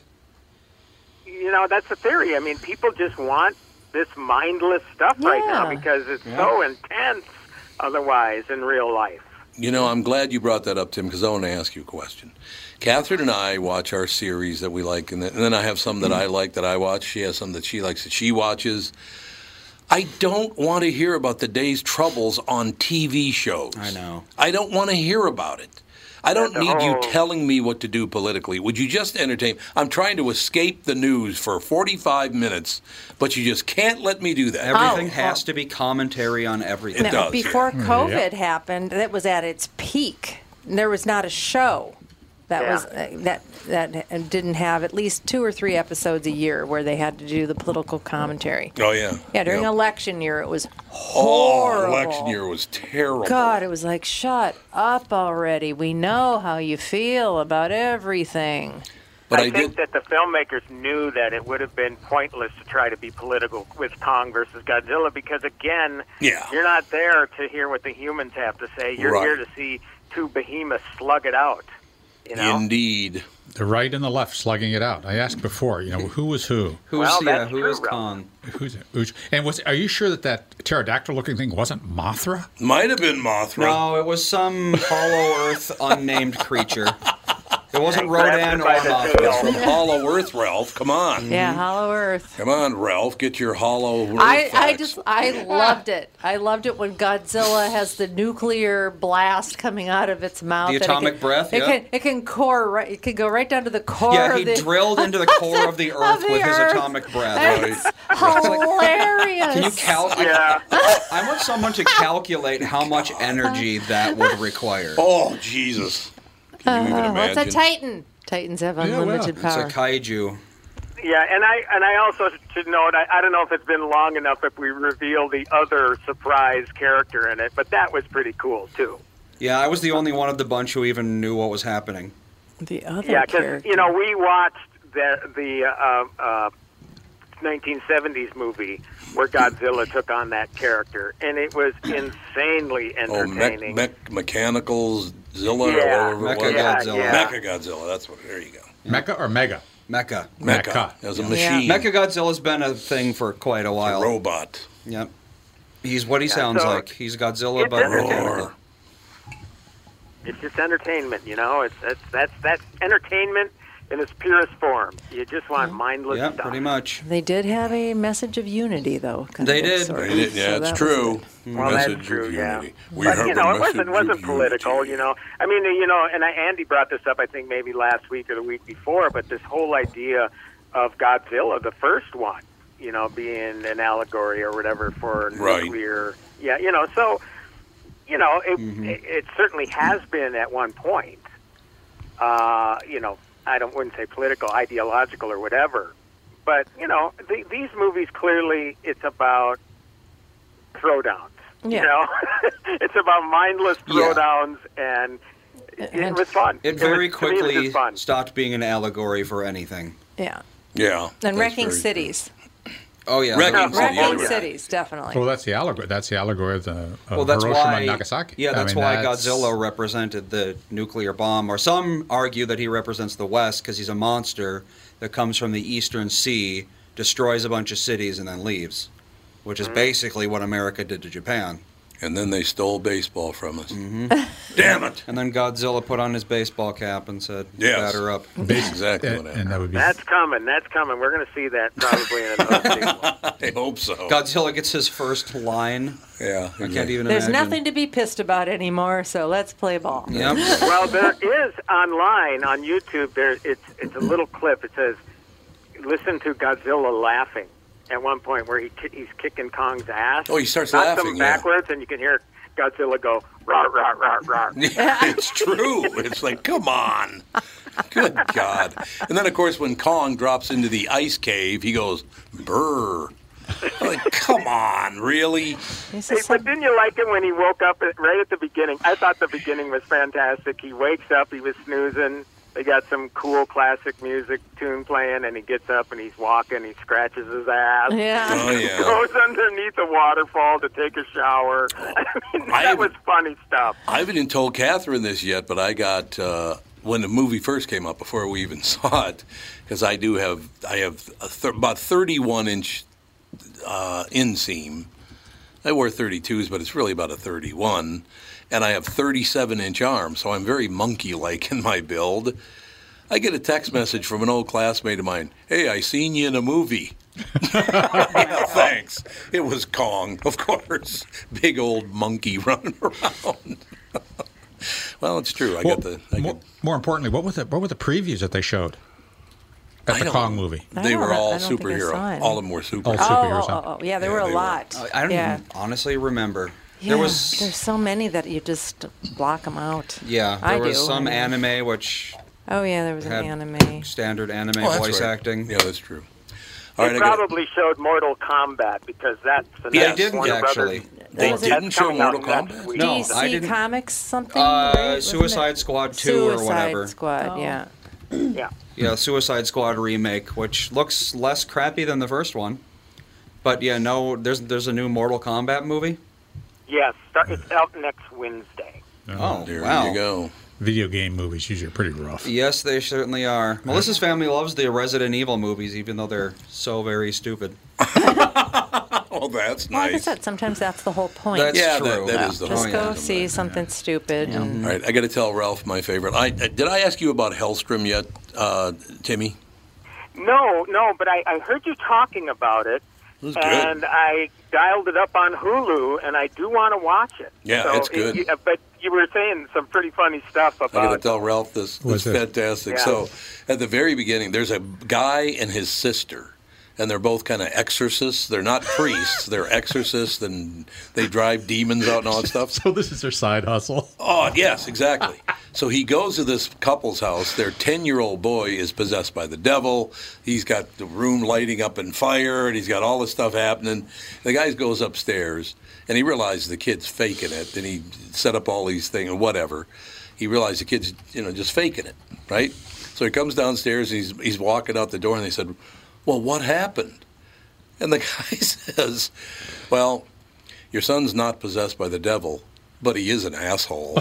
That's the theory. I mean, people just want this mindless stuff right now because it's so intense otherwise in real life. I'm glad you brought that up, Tim, because I want to ask you a question. Catherine and I watch our series that we like, and then I have some that I like that I watch. She has some that she likes that she watches. I don't want to hear about the day's troubles on TV shows. I know. I don't want to hear about it. I don't need you telling me what to do politically. Would you just entertain? I'm trying to escape the news for 45 minutes, but you just can't let me do that. Everything has to be commentary on everything. It does. Before COVID happened, it was at its peak. There was not a show that was that didn't have at least 2 or 3 episodes a year where they had to do the political commentary. Oh, yeah. Yeah, during election year, it was horrible. Election year was terrible. God, it was like, shut up already. We know how you feel about everything. But I think that the filmmakers knew that it would have been pointless to try to be political with Kong versus Godzilla because, again, you're not there to hear what the humans have to say. You're here to see two behemoths slug it out. Indeed. The right and the left slugging it out. I asked before, who was who? Who was Kong? Who's it? And are you sure that pterodactyl-looking thing wasn't Mothra? Might have been Mothra. No, it was some Hollow Earth unnamed creature. It wasn't Rodan or Mothra. It's from Hollow Earth, Ralph. Come on. Yeah, Hollow Earth. Come on, Ralph. Get your Hollow Earth I loved it. I loved it when Godzilla has the nuclear blast coming out of its mouth. The atomic breath, It can core right. It can go right down to the core. Yeah, he drilled into the core of the Earth with his atomic breath. It's hilarious. Can you calculate? Yeah. I want someone to calculate how much energy that would require. Oh, Jesus. Can you even imagine? What's a Titan? Titans have unlimited power. It's a kaiju. Yeah, and I also should note, I don't know if it's been long enough if we reveal the other surprise character in it, but that was pretty cool, too. Yeah, I was the only one of the bunch who even knew what was happening. The other Yeah, because, we watched the 1970s movie where Godzilla took on that character, and it was insanely entertaining. Mechanicals Zilla or whatever it was. Mechagodzilla, that's what, there you go. Mecha or Mega? Mecha. As a machine. Mechagodzilla's been a thing for quite a while. A robot. Yep. He's what he sounds like. He's Godzilla, but mechanical. It's just entertainment, that's entertainment in its purest form. You just want mindless stuff. Yeah, pretty much. They did have a message of unity, though. They did. Yeah, it's true. Well, that's true, yeah. But, it wasn't political, I mean, and Andy brought this up, I think, maybe last week or the week before, but this whole idea of Godzilla, the first one, being an allegory or whatever for nuclear. Yeah, so, it certainly has been at one point, I wouldn't say political, ideological, or whatever. But, these movies, clearly, it's about throwdowns. Yeah. It's about mindless throwdowns, and it was fun. It very quickly stopped being an allegory for anything. Yeah. Yeah. And wrecking cities. Oh, yeah. Wrecking cities, definitely. Well, that's the allegory. That's the allegory of the that's Hiroshima why, and Nagasaki. Yeah, that's why Godzilla represented the nuclear bomb. Or some argue that he represents the West because he's a monster that comes from the Eastern Sea, destroys a bunch of cities, and then leaves, which is basically what America did to Japan. And then they stole baseball from us. Mm-hmm. Damn it! And then Godzilla put on his baseball cap and said, batter up. That's exactly what happened. And that would be... That's coming. We're going to see that probably in another sequel. I hope so. Godzilla gets his first line. Yeah. I can't even There's imagine. nothing to be pissed about anymore, so let's play ball. Yep. Well, there is online on YouTube, it's a little clip. It says, listen to Godzilla laughing. At one point where he's kicking Kong's ass. Oh, he starts Knocks laughing, him backwards, and you can hear Godzilla go, rah, rah, rah, rah. Yeah, it's true. It's like, come on. Good God. And then, of course, when Kong drops into the ice cave, he goes, brr. Like, come on, really? Hey, but didn't you like it when he woke up right at the beginning? I thought the beginning was fantastic. He wakes up, he was snoozing. They got some cool classic music tune playing, and he gets up and he's walking. He scratches his ass. Yeah. Oh, yeah. Goes underneath a waterfall to take a shower. I mean, that was funny stuff. I haven't even told Catherine this yet, but I got when the movie first came up, before we even saw it, because I have about 31-inch inseam. I wear 32s, but it's really about a 31. And I have 37-inch arms, so I'm very monkey-like in my build. I get a text message from an old classmate of mine. Hey, I seen you in a movie. Well, thanks. It was Kong, of course. Big old monkey running around. Well, it's true. More importantly, what were the previews that they showed at the Kong movie? They were all superhero. All of them were superheroes. All superheroes. Oh, yeah, there were a lot. I don't even honestly remember. Yeah, there's so many that you just block them out. Yeah, there was some anime which... Oh, yeah, there was an anime. Standard anime voice acting. Yeah, that's true. They probably showed Mortal Kombat because that's the next they didn't actually. They didn't show Mortal Kombat? No, DC Comics something? Right? Suicide Squad 2 or whatever. Suicide Squad, yeah. Yeah. Yeah, Suicide Squad remake, which looks less crappy than the first one. But yeah, no, there's a new Mortal Kombat movie. Yes, it's out next Wednesday. Oh, there wow. you go. Video game movies usually are pretty rough. Yes, they certainly are. Melissa's family loves the Resident Evil movies, even though they're so very stupid. Oh, that's Well, like I nice. said, sometimes that's the whole point. That's true. That is the Just whole go point. see something stupid. All right, I got to tell Ralph my favorite. Did I ask you about Hellstrom yet, Timmy? No, but I heard you talking about it, was good. and I dialed it up on Hulu, and I do want to watch it. Yeah, so it's good. But you were saying some pretty funny stuff I got about to tell Ralph this. This is fantastic. Yeah. So, at the very beginning, there's a guy and his sister, and they're both kind of exorcists. They're not priests; they're exorcists, and they drive demons out and all that stuff. So this is their side hustle. Oh, yes, exactly. So he goes to this couple's house. Their 10-year-old boy is possessed by the devil. He's got the room lighting up in fire, and he's got all this stuff happening. The guy goes upstairs, and he realizes the kid's faking it, and he set up all these things, whatever. He realized the kid's, just faking it, right? So he comes downstairs, and he's walking out the door, and they said, well, what happened? And the guy says, well, your son's not possessed by the devil, but he is an asshole.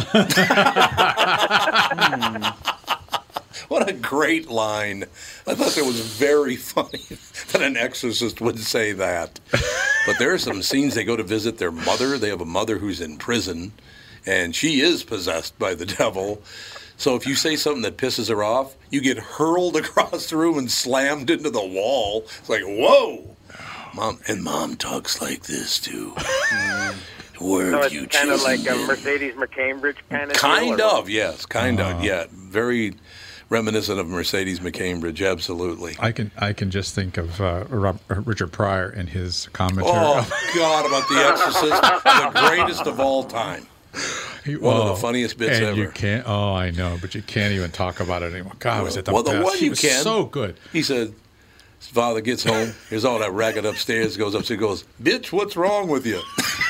What a great line. I thought it was very funny that an exorcist would say that. But there are some scenes they go to visit their mother. They have a mother who's in prison, and she is possessed by the devil. So if you say something that pisses her off, you get hurled across the room and slammed into the wall. It's like, whoa. Mom talks like this, too. Where So have it's you kind of chosen like a him? Mercedes McCambridge kind of Kind deal, or of, yes. Kind of, yeah. Very reminiscent of Mercedes McCambridge, absolutely. I can just think of Richard Pryor and his commentary. Oh, God, about The Exorcist, the greatest of all time. One of the funniest bits and ever. You can't. Oh, I know, but you can't even talk about it anymore. God, was it the Well, best? the one He you was can. so good. He said, his father gets home, here's all that racket upstairs, goes upstairs, goes, bitch, what's wrong with you?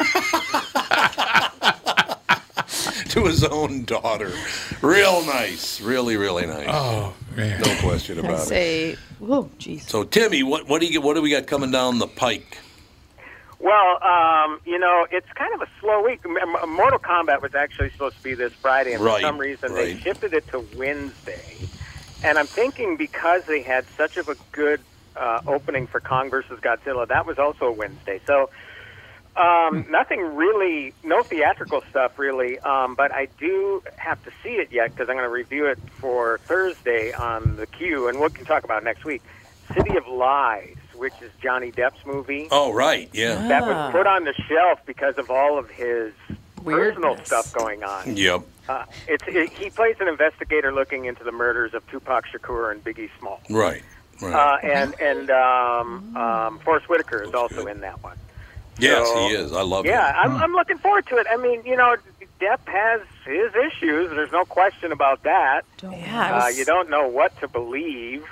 To his own daughter. Real nice. Really, really nice. Oh, man. No question about it. Say, whoa, jeez. So, Timmy, what do we got coming down the pike? Well, it's kind of a slow week. Mortal Kombat was actually supposed to be this Friday, and for some reason they shifted it to Wednesday. And I'm thinking because they had such of a good opening for Kong versus Godzilla, that was also a Wednesday. So nothing really, no theatrical stuff really, but I do have to see it yet because I'm going to review it for Thursday on the Q, and we can talk about it next week. City of Lies, which is Johnny Depp's movie. Oh, right, yeah. That was put on the shelf because of all of his personal stuff going on. Yep. He plays an investigator looking into the murders of Tupac Shakur and Biggie Smalls. Right. And Forrest Whitaker is also in that one. Yes, So, he is. I love him. Yeah, I'm looking forward to it. I mean, Depp has his issues. There's no question about that. You don't know what to believe.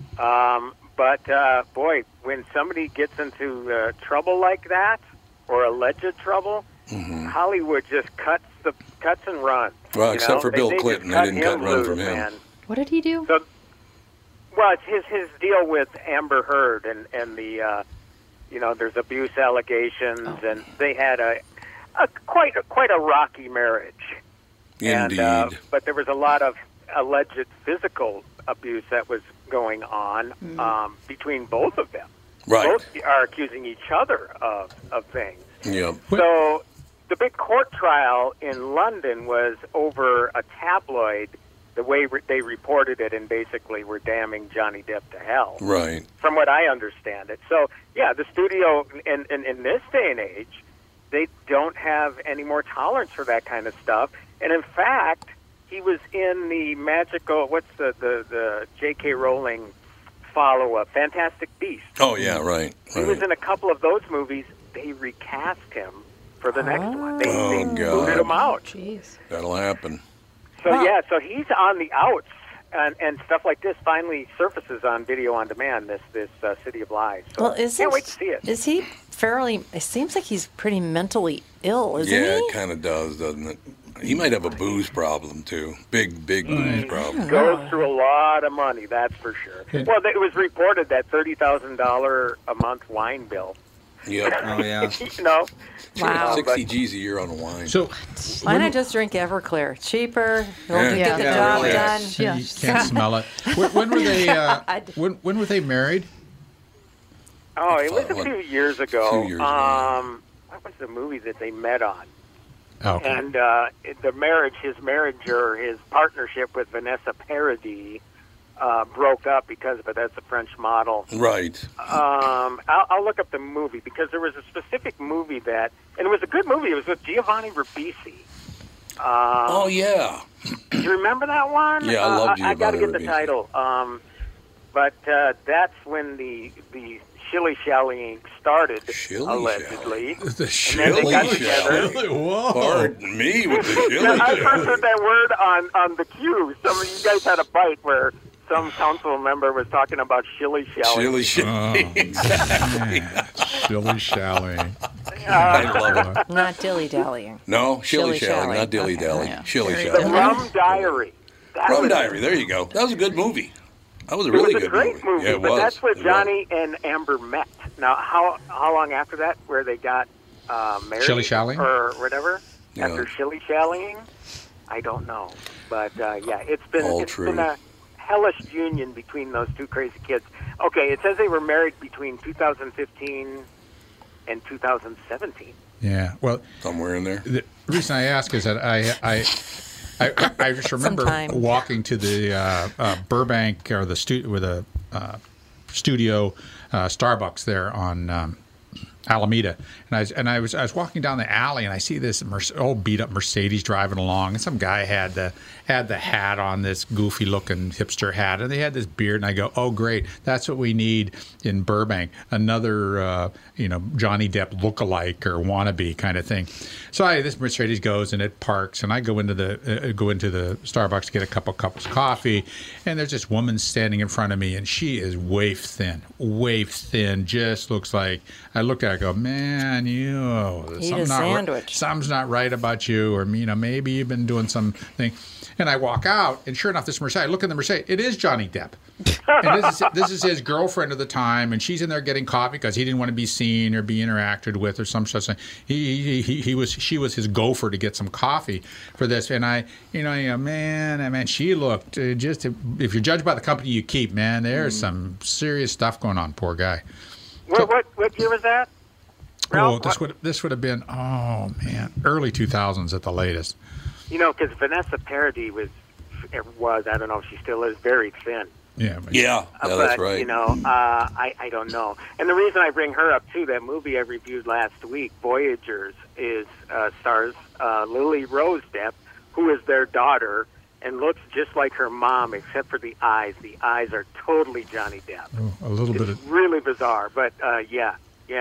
But boy, when somebody gets into trouble like that, or alleged trouble, Hollywood just cuts and runs. Well, except for Bill They Clinton, just they didn't cut him and run loose, from him. man. What did he do? So, well, it's his deal with Amber Heard and the there's abuse allegations, and they had a quite a rocky marriage. Indeed. And, but there was a lot of alleged physical abuse that was going on between both of them. Right. Both are accusing each other of things. Yep. So the big court trial in London was over a tabloid, the way they reported it, and basically were damning Johnny Depp to hell. Right. From what I understand it. So, yeah, the studio, in this day and age, they don't have any more tolerance for that kind of stuff. And in fact, he was in the magical, what's the J.K. Rowling follow-up, Fantastic Beasts. Oh, yeah, right. He was in a couple of those movies. They recast him for the next one. They booted him out. Jeez. That'll happen. So, so he's on the outs, and stuff like this finally surfaces on video on demand, this City of Lies. So can't wait to see it. Is he fairly, it seems like he's pretty mentally ill, isn't he? Yeah, it kind of does, doesn't it? He might have a booze problem, too. Big booze problem. Goes through a lot of money, that's for sure. Well, it was reported that $30,000 a month wine bill. Yep. Oh, yeah. Wow. 60 G's a year on wine. So, why not just drink Everclear? Cheaper, it'll get the Yeah, job really. done. you can't smell it. When were they? When were they married? Oh, it was a few years ago. 2 years ago. What was the movie that they met on? Oh, okay. And his marriage or his partnership with Vanessa Paradis broke up because of it. That's a French model. Right. I'll look up the movie because there was a specific movie and it was a good movie. It was with Giovanni Ribisi. Oh, yeah. Do you remember that one? Yeah, I love Giovanni I got to get the Ribisi. title. But that's when the shilly-shallying started, allegedly. The And then they got together. Whoa. Pardon me with the Now, I shilly-shally. first heard that word on the queue. Some of you guys had a bite where some council member was talking about shilly-shallying. Shilly-shally. Shilly-shallying. I love it. Not dilly-dallying. No, shilly-shally, Shilly-shally. not dilly-dally. Okay. Shilly-shally. The Rum Diary. Rum Diary, there you go. That was a good movie. That was a really It was a good great movie, Yeah, it but was. that's where It was. Johnny and Amber met. Now, how long after that, where they got married? Shilly-shallying? Or whatever? Yeah. After shilly-shallying? I don't know. But, yeah, it's All been true. a hellish union between those two crazy kids. Okay, it says they were married between 2015 and 2017. Yeah, well, somewhere in there. The reason I ask is that I just remember Sometime. walking to the Burbank or the studio Starbucks there on Alameda, and I was walking down the alley and I see this old beat up Mercedes driving along, and some guy had the hat on, this goofy looking hipster hat, and they had this beard, and I go, oh great, that's what we need in Burbank, another Johnny Depp lookalike or wannabe kind of thing. So this Mercedes goes and it parks, and I go into the Starbucks to get a couple cups of coffee, and there's this woman standing in front of me, and she is waif thin, just looks like, I looked at her, I go, man, something's not right about you, or maybe you've been doing something. And I walk out, and sure enough, this Mercedes, I look in the Mercedes, it is Johnny Depp. And this is his girlfriend at the time, and she's in there getting coffee because he didn't want to be seen or be interacted with or some such thing. She was his gopher to get some coffee for this, and man, she looked just, if you're judged by the company you keep, man, there's some serious stuff going on. Poor guy. What year was that? Oh, this would have been, early 2000s at the latest. Because Vanessa Paradis was, I don't know if she still is, very thin. Yeah, that's right. I don't know. And the reason I bring her up, too, that movie I reviewed last week, Voyagers, stars Lily Rose Depp, who is their daughter, and looks just like her mom, except for the eyes. The eyes are totally Johnny Depp. Oh, a little bit of... really bizarre, but yeah.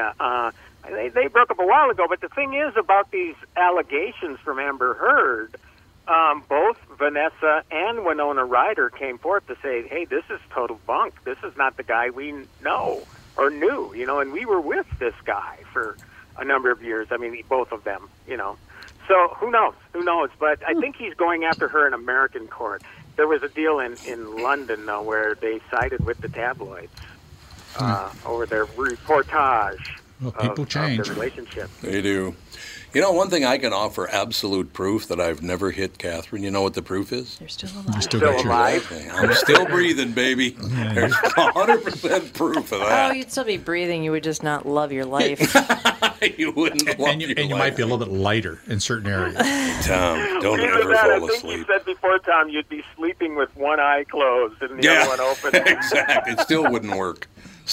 They broke up a while ago, but the thing is about these allegations from Amber Heard, both Vanessa and Winona Ryder came forth to say, hey, this is total bunk. This is not the guy we know or knew, and we were with this guy for a number of years. I mean, both of them, So who knows? But I think he's going after her in American court. There was a deal in London, though, where they sided with the tabloids over their reportage. Well, people change. Of the relationship. They do. One thing I can offer absolute proof that I've never hit Catherine. You know what the proof is? You're still alive. Still alive. Okay. I'm still breathing, baby. There's 100% proof of that. Oh, you'd still be breathing. You would just not love your life. You wouldn't love and you might be a little bit lighter in certain areas. Tom, don't Either ever that, fall I think asleep. you said before, Tom, you'd be sleeping with one eye closed and the other one open. Exactly. It still wouldn't work.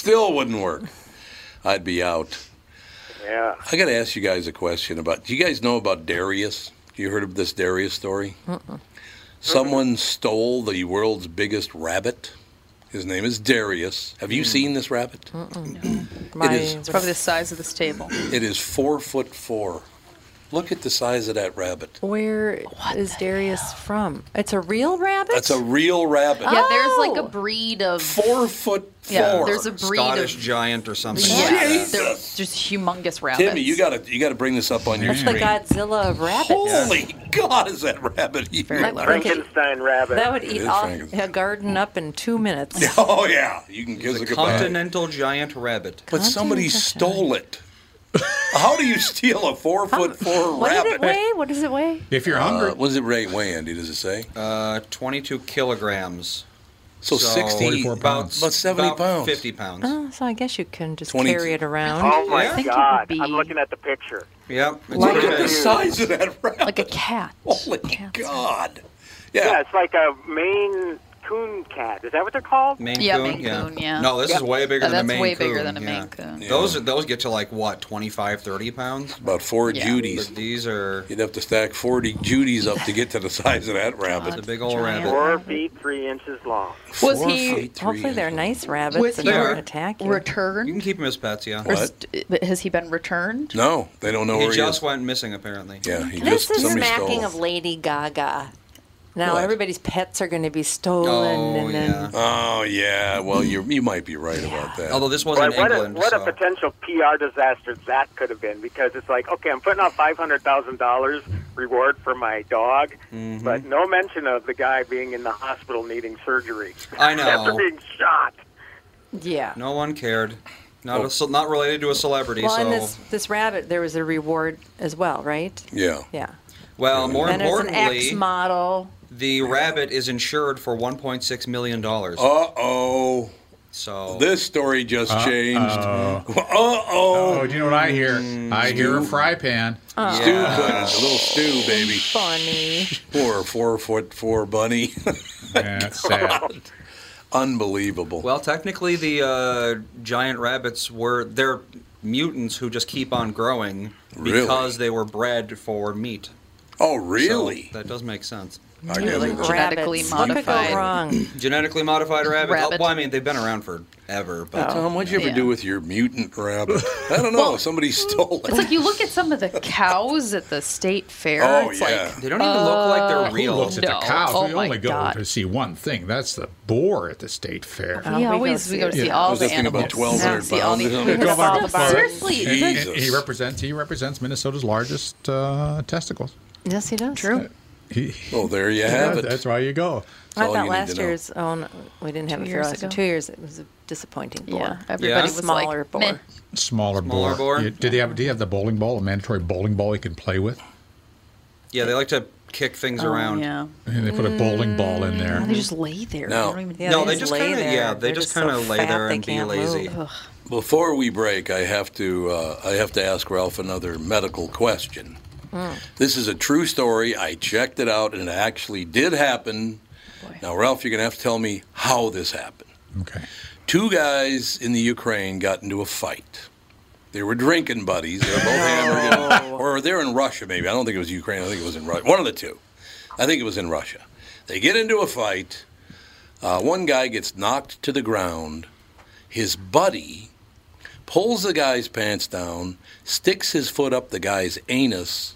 I'd be out. Yeah. I got to ask you guys a question do you guys know about Darius? You heard of this Darius story? Someone stole the world's biggest rabbit. His name is Darius. Have you seen this rabbit? It's probably the size of this table. It is 4'4". Look at the size of that rabbit. Where is Darius from? It's a real rabbit? That's a real rabbit. Yeah, there's like a breed of 4'4". Yeah, there's a breed Scottish of giant or something. Yeah, they're just humongous rabbits. Timmy, you gotta bring this up on your That's the screen. Godzilla of rabbits. Holy God, is that rabbit huge? Frankenstein rabbit. That would eat a garden up in 2 minutes. Oh yeah, you can kiss a continental giant rabbit. But somebody stole it. How do you steal a 4'4" What rabbit? did it weigh? What does it weigh? If you're hungry. What does it weigh, Andy? Does it say? 22 kilograms. So 60, about 70 pounds. 50 pounds. Oh, so I guess you can just 20 carry it around. Oh my I think it God! would be- I'm looking at the picture. Yep. Look at the size of that rabbit. Like a cat. Holy God. Yeah, it's like a Maine Coon cat. Is that what they're called? Maine Yeah, Coon? Maine Coon, yeah. No, this is way bigger than a That's Maine way Coon. bigger than a yeah. Maine Coon. Yeah. Those get to like, what, 25, 30 pounds? About 4 Yeah. Judys. But these are... You'd have to stack 40 Judys up to get to the size of that rabbit. It's a big old Giant. rabbit. 4 feet 3 inches long. Was 4 he feet, 3 Hopefully they're inches. nice rabbits Was and he don't Sure. attack you. You returned? can keep them as pets, yeah. Or has he been returned? No, they don't know He where he just is. went missing, apparently. Yeah, he This just is somebody smacking stole. of Lady Gaga. Now What? everybody's pets are going to be stolen, Oh, and then Oh yeah, well you might be right about that. Although this was in Boy, what England, a so... potential PR disaster that could have been, because it's like, okay, I'm putting out $500,000 reward for my dog, but no mention of the guy being in the hospital needing surgery. I know. After being shot. yeah. No one cared. Not related to a celebrity, Well, so... and this rabbit, there was a reward as well, right? Yeah. Yeah. Well, more And it's an importantly, X model. the rabbit is insured for $1.6 million. Uh-oh. So... This story just changed. Oh, do you know what I hear? I hear a fry pan. Oh. Stew bunny, a little stew, baby. Funny. Poor 4'4" bunny. Yeah, that's sad. Unbelievable. Well, technically, the giant rabbits they're mutants who just keep on growing because they were bred for meat. Oh, really? So that does make sense. I guess it's- Genetically What could go modified. wrong? Genetically modified rabbits. Rabbit. Well, I mean, they've been around forever, but Tom, what'd you ever Yeah. do with your mutant rabbit? I don't know. Somebody stole it. It's like you look at some of the cows at the state fair. Oh, it's yeah. like they don't even look like they're Who real. looks at No. the cows? Oh we my only go God. to see one thing. That's the boar at the state fair. Oh, we go to see Yeah. all Was the that thing about animals. 1,200 See all pounds the- or something? We have all the barns. Seriously, And Jesus. he represents Minnesota's largest testicles. Yes, he does. True. Well, there you have it. That's why you go. I all thought you need last to know. year's. Oh, no, we didn't have 2 it for years last ago. 2 years. It was a disappointing boar. Yeah, everybody was Smaller like, boar. meh. Smaller Smaller boar? Do you have the bowling ball, a mandatory bowling ball he can play with? Yeah, they like to kick things around. Yeah. And they put a bowling ball in there. They just lay there. No. They don't even, Yeah, No, they they just just lay kind of there. they They're just just kind so of lay fat there they and be can't lazy. move. Before we break, I have to ask Ralph another medical question. This is a true story. I checked it out, and it actually did happen. Boy. Now, Ralph, you're going to have to tell me how this happened. Okay. 2 guys in the Ukraine got into a fight. They were drinking buddies. They were both hammered. Or they're in Russia, maybe. I don't think it was Ukraine. I think it was in Russia. One of the two. I think it was in Russia. They get into a fight. One guy gets knocked to the ground. His buddy pulls the guy's pants down, sticks his foot up the guy's anus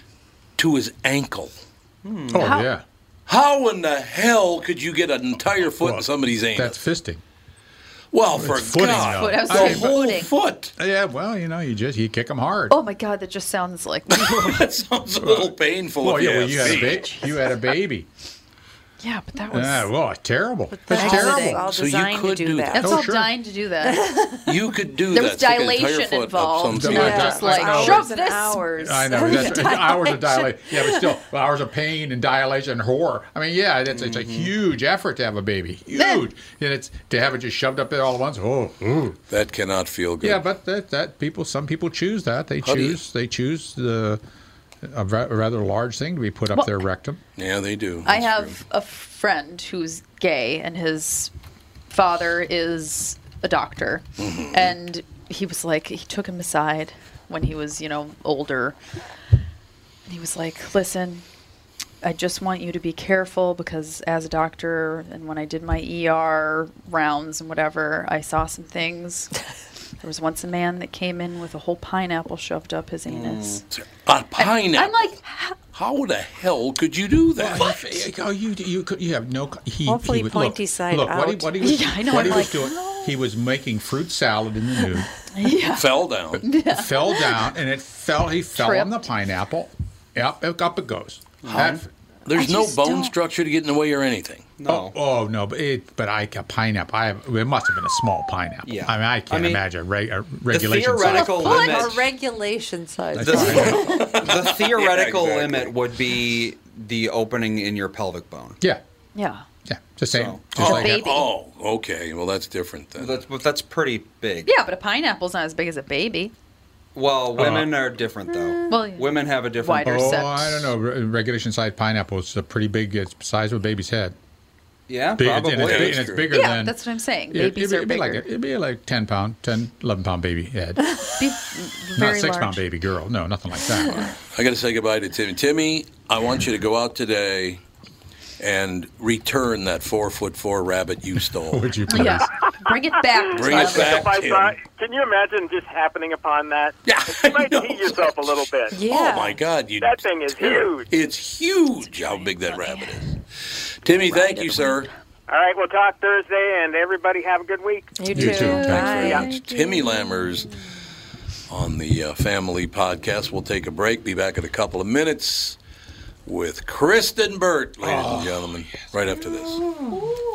to his ankle. Oh, yeah. How in the hell could you get an entire foot in somebody's anus? That's fisting. Well, for footing, God, though. I was the saying whole footing. foot. Yeah, well, you kick them hard. Oh my God, that just sounds like. That sounds a little painful. Well, if you yeah, well, ask me. you had a baby. Yeah, but that was. Yeah, well, terrible. That's All terrible. So you designed could to do do that. That's Oh, all sure. dying to do that. You could do There that. was stick an entire dilation foot involved. Up some Yeah, side. just like I know. shove Hours and this. hours. I know. That's hours of dilation. Yeah, but still, hours of pain and dilation and horror. I mean, yeah, it's a huge effort to have a baby. Huge. And it's to have it just shoved up there all at once. Oh, ooh. That cannot feel good. Yeah, but some people choose that. They How do you- choose a rather large thing to be put up their rectum. Yeah, they do. I That's have true. a friend who's gay, and his father is a doctor. And he was like, he took him aside when he was, older. And he was like, listen, I just want you to be careful because as a doctor, and when I did my ER rounds and whatever, I saw some things. There was once a man that came in with a whole pineapple shoved up his anus. A pineapple. I'm like, how the hell could you do that? Oh, you have no. Hopefully would- pointy side look, out. What he was, Yeah, I know, what he I'm was like, doing, he was making fruit salad in the nude. Yeah. Fell down. Fell down, and he fell on the Tripped. pineapple. Up it goes. There's I no just bone don't- structure to get in the way or anything. No. Oh no, but a pineapple. It must have been a small pineapple. Yeah. I mean, I can't imagine a regulation theoretical size. limit- Or regulation size. The theoretical Yeah, exactly. limit would be the opening in your pelvic bone. Yeah. Yeah. Yeah, the same. So, just like baby. Oh, okay. Well, that's different then. That's pretty big. Yeah, but a pineapple's not as big as a baby. Well, women are different, though. Well, women have a different... wider set. I don't know. Regulation size pineapple is a pretty big. It's the size of a baby's head. Yeah, big, probably. And it's bigger Yeah, than... that's what I'm saying. Yeah, Babies are bigger. It'd be like 10, 11-pound baby head. Be Not very 6-pound large. baby girl. No, nothing like that. I got to say goodbye to Timmy. Timmy, I want you to go out today and return that 4'4" rabbit you stole. Would you please? Yeah. Bring it back. Bring it back, Tim. Can you imagine just happening upon that? Yeah, you might pee yourself a little bit. Oh, my God. That thing is huge. It's huge how big that rabbit is. Timmy, thank you, sir. All right, we'll talk Thursday, and everybody have a good week. You too. Thanks very much. Timmy Lammers on the Family Podcast. We'll take a break. Be back in a couple of minutes with Kristen Burt, ladies and gentlemen, right after this.